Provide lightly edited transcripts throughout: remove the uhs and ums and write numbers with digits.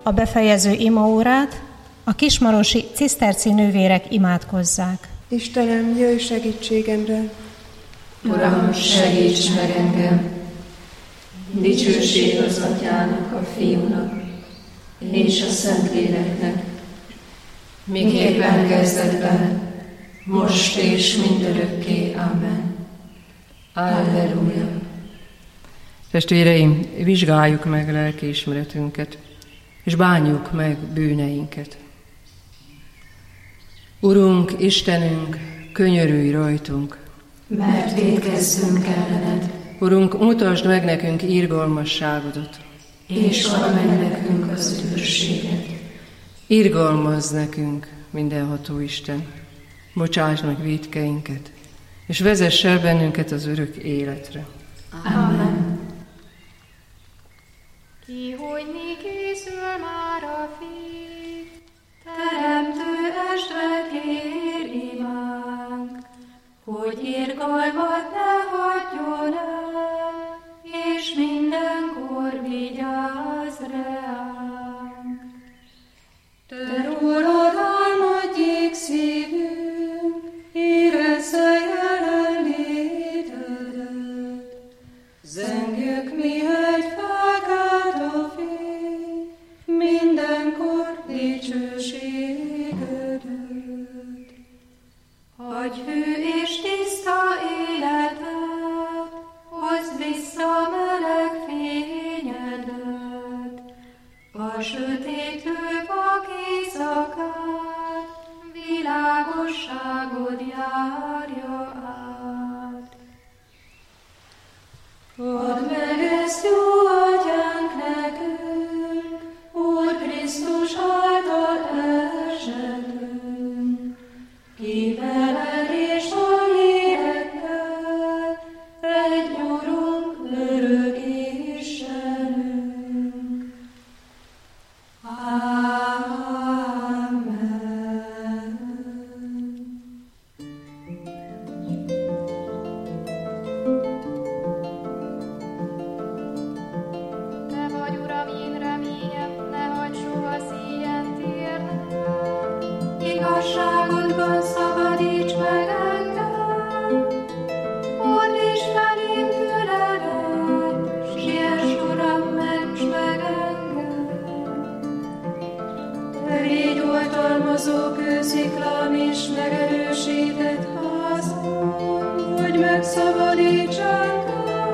a befejező imaórát a kismarosi ciszterci nővérek imádkozzák. Istenem, jöjj segítségemre! Uram, segíts meg engem! Dicsőség az Atyának, a Fiúnak és a Szentléleknek, miképpen kezdetben, most és mindörökké. Amen. Alleluja. Testvéreim, vizsgáljuk meg lelkiismeretünket, és bánjuk meg bűneinket. Urunk, Istenünk, könyörülj rajtunk, mert vétkezzünk ellened. Urunk, mutasd meg nekünk irgalmasságodat, és add meg nekünk az üdvösséget. Irgalmazz nekünk, mindenható Isten, bocsásd meg vétkeinket, és vezess el bennünket az örök életre. Amen. Kihújni készül már a Fiú, Teremtő estre kér imánk, hogy irgalmat ne hagyjon el, és mindenkor vigyázz ránk. Te rólad álmodjék szívünk, érezze jelenlétedet, zengjük mihegy felkelt a fény, mindenkor dicsőségedet. Adj hű és tiszta életet, hozd vissza meleg fényedet, a sötétlő vak éjszakát, világosságod járja át. Add meg ezt, jó Atyánk, nekünk, Úr Krisztus által esetünk, ki veled és a lélekkel, egy Urunk, örök Istenünk. Amen. Te vagy, Uram, én reményem, ne hagyd soha szíjen térnem. Igazságodban szabadíts meg engem, fordíts felém füledet, siess, Uram, ments meg engem. Te légy oltalmazó kősziklám és megerősített házam, hogy megszabadíts engem.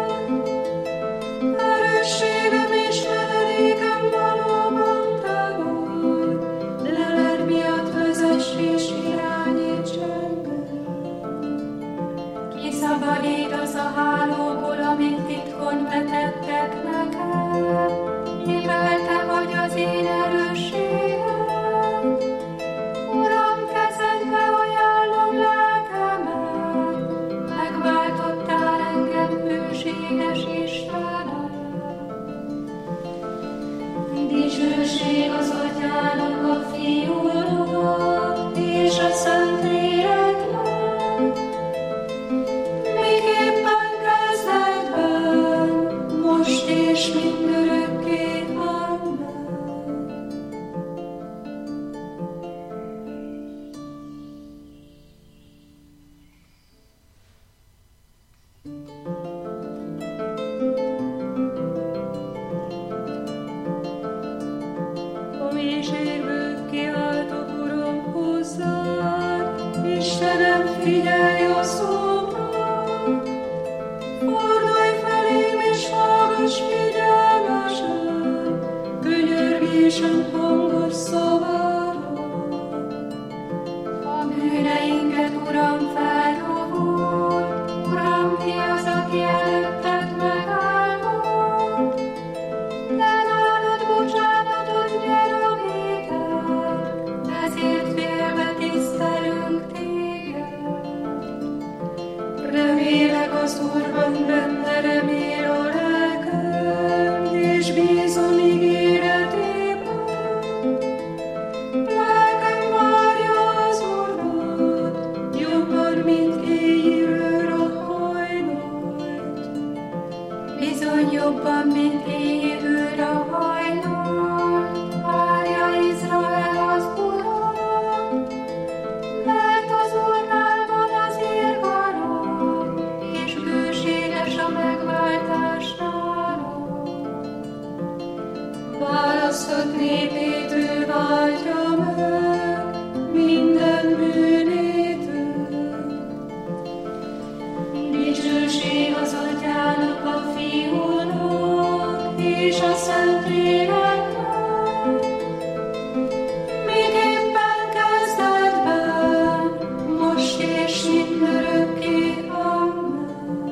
Erősségem és menedékem valóban te vagy, leled miatt vezess és irányíts engem. Kiszabadítasz a hálóból, amit titkon vetettek nekem, ébelte vagy az én erősségem. Uram, kezedbe ajánlom lelkemet, megváltottál engem, hűséges Istenem. Dicsőség az Atyának, a Fiúnak és a Szentléleknek, miképpen kezdetben, most és mindörökké. Amen. A mélységből kiáltok, Uram, hozzád, Istenem, figyelj a szómra. Fordulj felém és hallgass figyelmesen, könyörgésem hangos szavára. A bűneinket, Uram, feldobod, Uram, ki az, aki előtted megállott? De nálad bocsánatot nyer a vétel, ezért félve tisztelünk téged. Remélek az Úrban, benne remél a lelkem, és bízom ígéretében. választott népét ő váltja meg minden bűnétől. Dicsőség az Atyának, a Fiúnak és a Szentléleknek, miképpen kezdetben, most és mindörökké. Amen.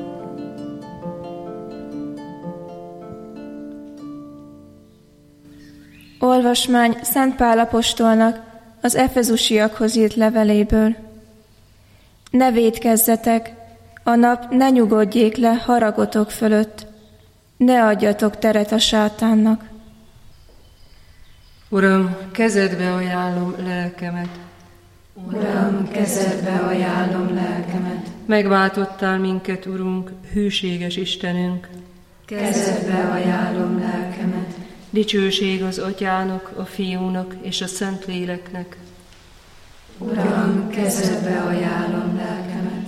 Olvasmány Szent Pál apostolnak az efezusiakhoz írt leveléből. Ne vétkezzetek, a nap ne nyugodjék le haragotok fölött, ne adjatok teret a sátánnak. Uram, kezedbe ajánlom lelkemet. Uram, kezedbe ajánlom lelkemet. Megváltottál minket, Urunk, hűséges Istenünk. Kezedbe ajánlom lelkemet. Dicsőség az Atyának, a Fiúnak és a Szentléleknek. Uram, kezedbe ajánlom lelkemet.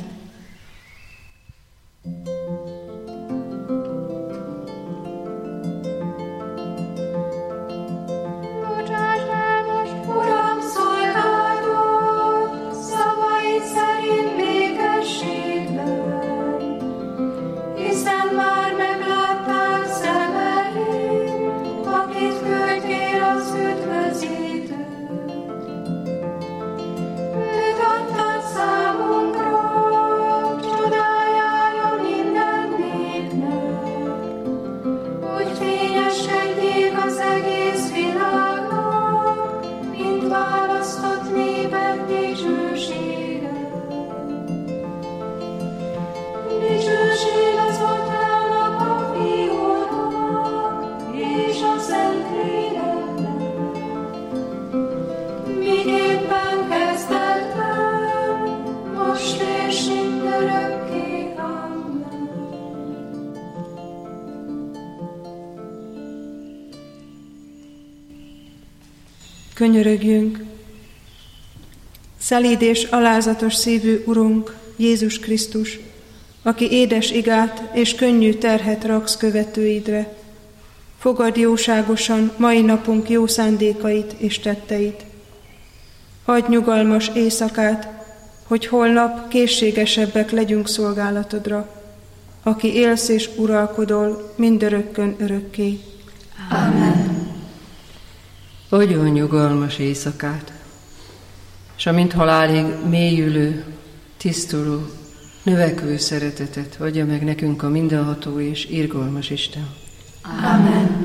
Bocsáss el most, Uram, szolgálatot, szavaid szerint békességben, hiszen már megláttál szemeim, akit küldtél az üdvözítőt. Őt adtad számunkra, csodájára minden népnek, hogy fényeskedjék az egész világnak, mint választott népek dicsősége. Dicsőség az Atyának, a Fiúnak és a Szentléleknek, miképpen kezdetben, most és mindörökké. Amen. Könyörögjünk! Szelíd és alázatos szívű Urunk, Jézus Krisztus, aki édes igát és könnyű terhet raksz követőidre, fogadd jóságosan mai napunk jó szándékait és tetteit. Adj nyugalmas éjszakát, hogy holnap készségesebbek legyünk szolgálatodra, aki élsz és uralkodol mindörökkön örökké. Amen. Adjon nyugalmas éjszakát, s amint halálig mélyülő, tisztuló, növekvő szeretetet adja meg nekünk a mindenható és irgalmas Isten. Amen.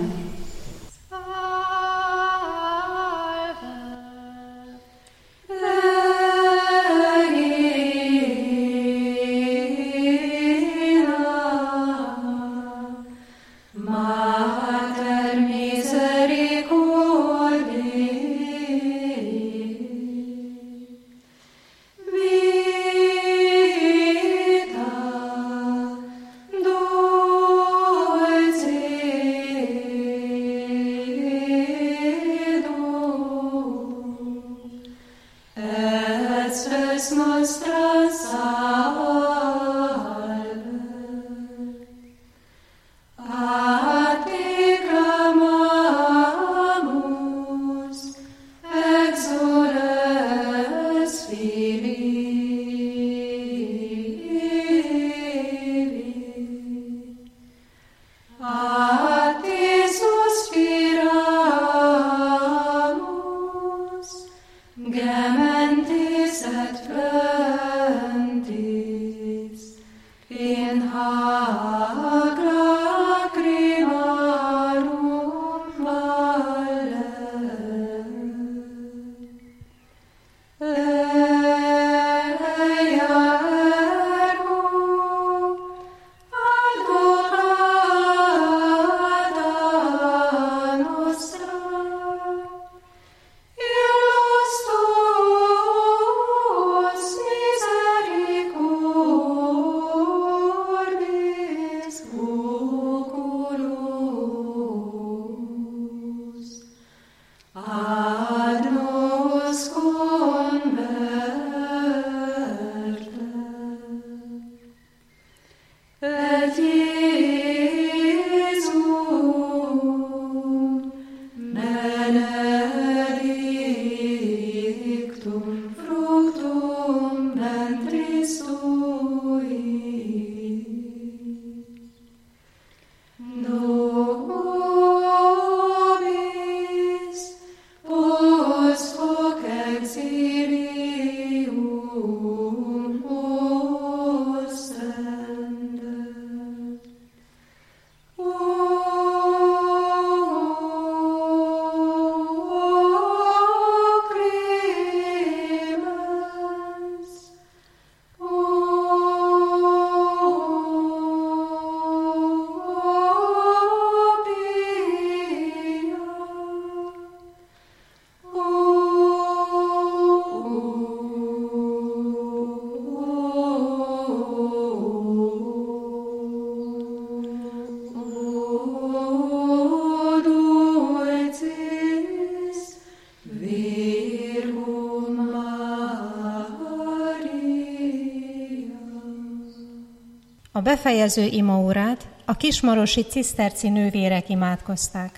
befejező imaórát a kismarosi ciszterci nővérek imádkozták.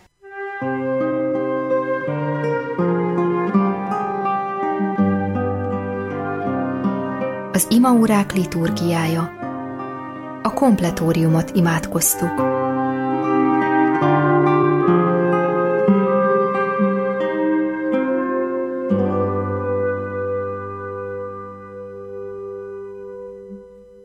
Az imaórák liturgiája. A kompletóriumot imádkoztuk.